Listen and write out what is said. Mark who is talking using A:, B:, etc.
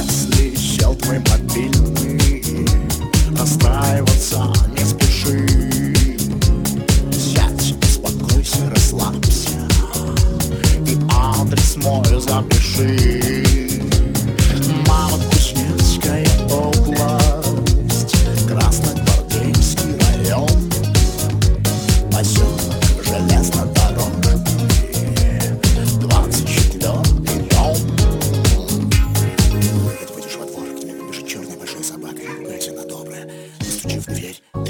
A: Если сел твой мобильный, расстраиваться не спеши. Сядь, успокойся, расслабься и адрес мой запиши. Малокузнецкая область, Красногвардейский район, поселок железнодорожный, 24-й дом. Выйдешь во двор, к тебе побежит черная большая собака, грязь она добрая, постучи в дверь.